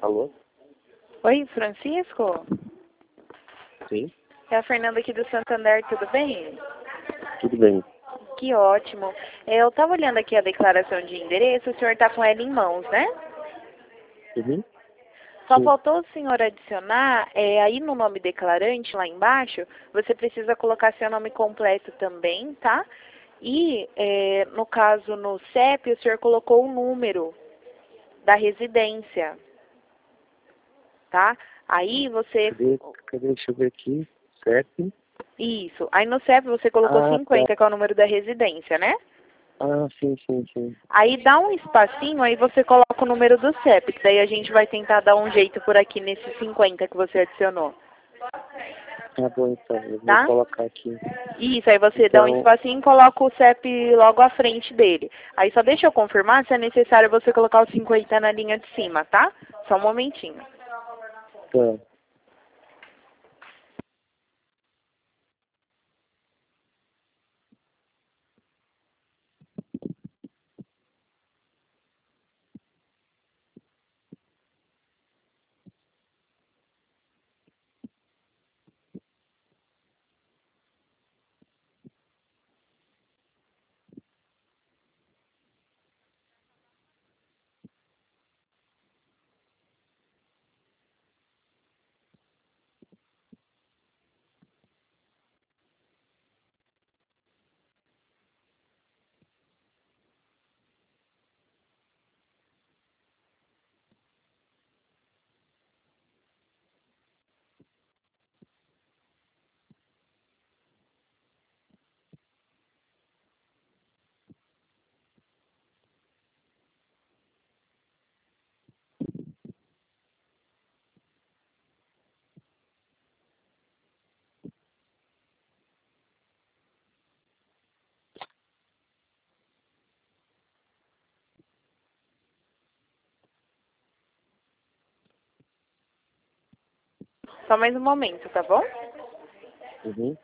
Alô? Oi, Francisco? Sim, É a Fernanda aqui do Santander, tudo bem? tudo bem. Que ótimo. Eu estava olhando aqui a declaração de endereço, o senhor está com ela em mãos, né? Uhum. Só Sim. faltou o senhor adicionar, aí no nome declarante, lá embaixo, você precisa colocar seu nome completo também, tá? E, no caso, no CEP, o senhor colocou o número da residência, tá? Aí você... Cadê? Deixa eu ver aqui. CEP. Isso. Aí no CEP você colocou Ah, tá. 50, que é o número da residência, né? Ah, sim, sim, sim. Aí dá um espacinho, aí você coloca o número do CEP, que daí a gente vai tentar dar um jeito por aqui nesses 50 que você adicionou, Tá bom, então. Eu vou tá? colocar aqui. Isso, aí você dá um Então, espacinho e coloca o CEP logo à frente dele. Aí só deixa eu confirmar se é necessário você colocar os 50 na linha de cima, tá? Só um momentinho. tá. Só mais um momento, tá bom? Uhum.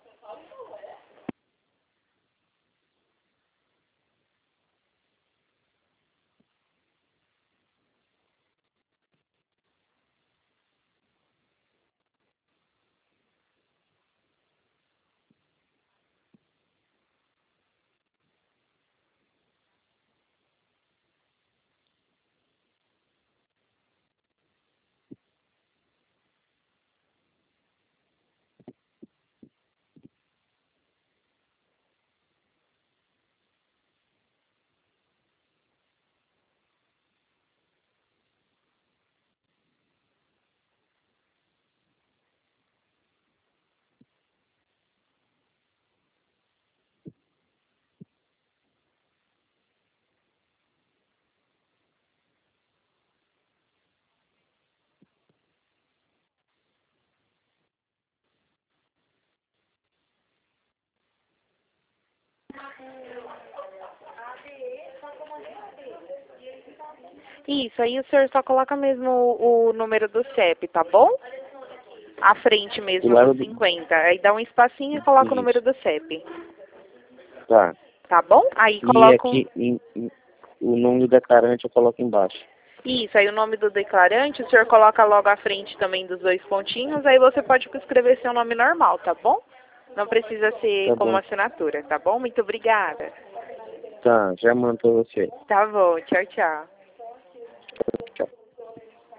Isso, aí o senhor só coloca mesmo o número do CEP, tá bom? À frente Do mesmo dos lado do... 50. Aí dá um espacinho e coloca o número Isso. do CEP. Tá. Tá bom? Aí E coloca aqui, o nome do declarante eu coloco embaixo. isso, aí o nome do declarante, o senhor coloca logo à frente também dos dois pontinhos, aí você pode escrever seu nome normal, tá bom? Não precisa ser Tá como bom. assinatura, tá bom? Muito obrigada. Tá, já mando pra você. Tá bom, tchau, tchau.